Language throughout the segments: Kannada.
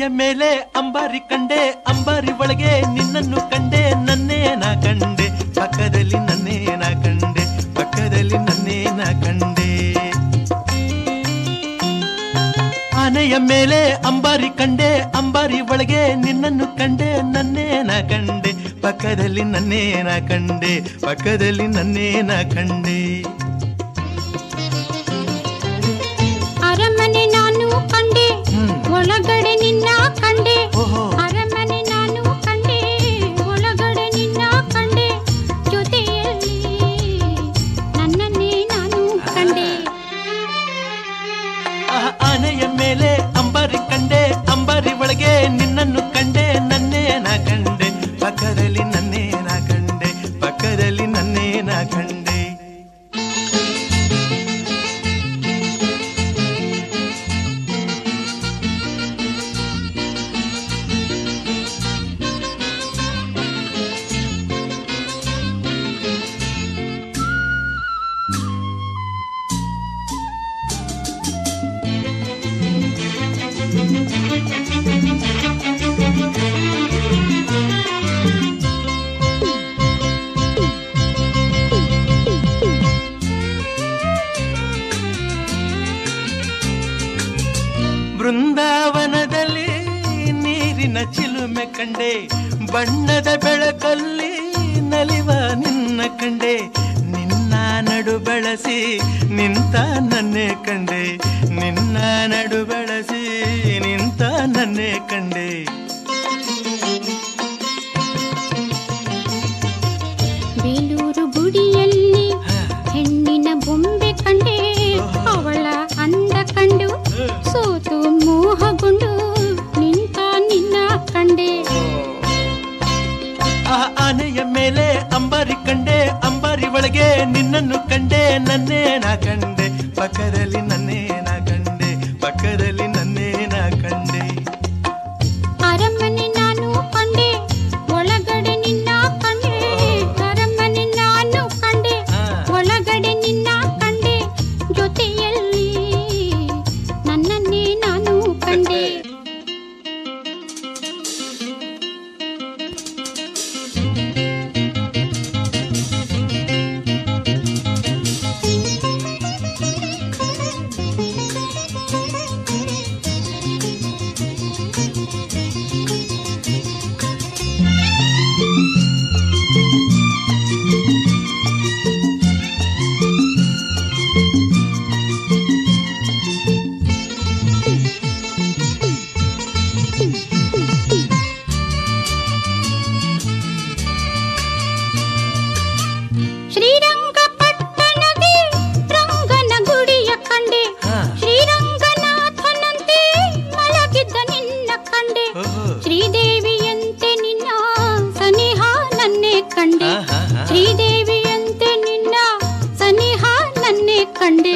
ಆನೆಯ ಮೇಲೆ ಅಂಬಾರಿ ಕಂಡೆ, ಅಂಬಾರಿ ಒಳಗೆ ನಿನ್ನನ್ನು ಕಂಡೆ, ನನ್ನೇ ನಾ ಕಂಡೆ, ಪಕ್ಕದಲ್ಲಿ ನನ್ನೇ ನಾ ಕಂಡೆ, ಪಕ್ಕದಲ್ಲಿ ನನ್ನೇ ನಾ ಕಂಡೆ. ಆನೆಯ ಮೇಲೆ ಅಂಬಾರಿ ಕಂಡೆ, ಅಂಬಾರಿ ಒಳಗೆ ನಿನ್ನನ್ನು ಕಂಡೆ, ನನ್ನೇ ನಾ ಕಂಡೆ, ಪಕ್ಕದಲ್ಲಿ ನನ್ನೇ ನಾ ಕಂಡೆ, ಪಕ್ಕದಲ್ಲಿ ನನ್ನೇ ನಾ ಕಂಡೆ. ಅರಮನೆ ನಾನು ಕಂಡೆ, ಒಳಗಡೆ ನಿನ್ನ ಕಂಡೆ, ಅರಮನೆ ನಾನು ಕಂಡೆ, ಒಳಗಡೆ ನಿನ್ನ ಕಂಡೆ, ಜೊತೆಯಲ್ಲಿ ನನ್ನನ್ನೇ ನಾನು ಕಂಡೆ. ಆನೆಯ ಮೇಲೆ ಅಂಬಾರಿ ಕಂಡೆ, ಅಂಬಾರಿ ಒಳಗೆ ನಿನ್ನನ್ನು ಕಂಡೆ, ನನ್ನೇ ನಾ ಕಂಡೆ, ಪಕ್ಕದಲ್ಲಿ ನನ್ನೇ ನಾ ಕಂಡೆ, ಪಕ್ಕದಲ್ಲಿ ನನ್ನೇ ನಾ ಕಂಡೆ. ಬೃಂದಾವನದಲ್ಲಿ ನೀರಿನ ಚಿಲುಮೆ ಕಂಡೆ, ಬಣ್ಣದ ಬೆಳಕಲ್ಲಿ ನಲಿವ ನಿನ್ನ ಕಂಡೆ, ನಿನ್ನ ನಡು ಬಳಸಿ ನಿಂತ ನನ್ನೇ ಕಂಡೆ, ನಿನ್ನ ನಡು ಬಳಸಿ ನಿಂತ ನನ್ನೇ ಕಂಡೆ. ಬೇಲೂರು ಗುಡಿಯಲ್ಲಿ ಹೆಣ್ಣಿನ ಬೊಂಬೆ ಕಂಡೆ, ಅವಳ ಅಂದ ಕಂಡು ಸೋತು ಮೋಹಗೊಂಡು ನಿಂತ ನಿನ್ನ ಕಂಡೆ. ಆನೆಯ ಮೇಲೆ ಅಂಬಾರಿ ಕಂಡೆ, ಅಂಬಾರಿ ಒಳಗೆ ನಿನ್ನನ್ನು ಕಂಡೆ, ನನ್ನೇ ನಾ ಕಂಡೆ, ಪಕ್ಕದಲ್ಲಿ ನನ್ನೇ ನಾ ಕಂಡೆ, ಪಕ್ಕದಲ್ಲಿ ನನ್ನೇ ನಾ ಕಂಡೆ. ಅರಮನೆ ನಾನು ಕಂಡೆ, ಒಳಗಡೆ ನಿನ್ನ ಕಂಡೆ, ಅರಮನೆ ನಾನು ಕಂಡೆ, ಒಳಗಡೆ ನಿನ್ನ ಕಂಡೆ, ಜೊತೆಯಲ್ಲಿ ನನ್ನನ್ನೇ ನಾನು ಕಂಡೆ. ಶ್ರೀರಂಗಪಟ್ಟಣದಿ ರಂಗನ ಗುಡಿಯ ಕಂಡೆ, ಶ್ರೀರಂಗನಾಥನಂತೆ ಮಲಗಿದ್ದ ನಿನ್ನ ಕಂಡೆ, ಶ್ರೀದೇವಿಯಂತೆ ನಿನ್ನ ಸನಿಹ ನನ್ನೇ ಕಂಡೆ, ಶ್ರೀದೇವಿಯಂತೆ ನಿನ್ನ ಸನಿಹ ನನ್ನೇ ಕಂಡೆ.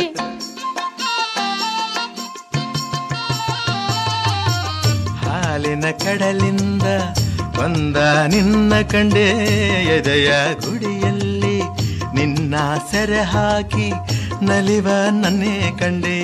ಹಾಲಿನ ಕಡಲಿಂದ ಬಂದ ನಿನ್ನ ಕಂಡೆ, ಎದೆಯ ಗುಡಿಯಲ್ಲಿ ನಿನ್ನ ಸೆರೆ ಹಾಕಿ ನಲಿವ ನನ್ನೇ ಕಂಡೆ.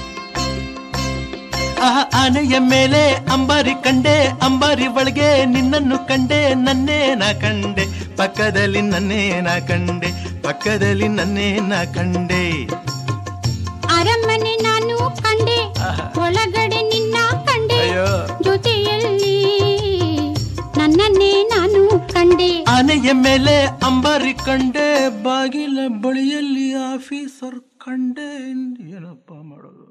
ಆನೆಯ ಮೇಲೆ ಅಂಬಾರಿ ಕಂಡೆ, ಅಂಬಾರಿ ಒಳಗೆ ನಿನ್ನನ್ನು ಕಂಡೆ, ನನ್ನೇ ನಾ ಕಂಡೆ, ಪಕ್ಕದಲ್ಲಿ ನನ್ನೇ ನಾ ಕಂಡೆ, ಪಕ್ಕದಲ್ಲಿ ನನ್ನೇ ನಾ ಕಂಡೆ. ಅರಮನೆ ನಾನು ಕಂಡೆ, ಒಳಗಡೆ ನಿನ್ನ ಕಂಡೆ, ಜೊತೆಯಲ್ಲಿ ನನ್ನನ್ನೇ ನಾನು ಕಂಡೆ. ಆನೆಯ ಮೇಲೆ ಅಂಬಾರಿ ಕಂಡೆ, ಬಾಗಿಲ ಬಳಿಯಲ್ಲಿ ಆಫೀಸರ್ ಕಂಡೆ, ಏನಪ್ಪ ಮಾಡೋದು.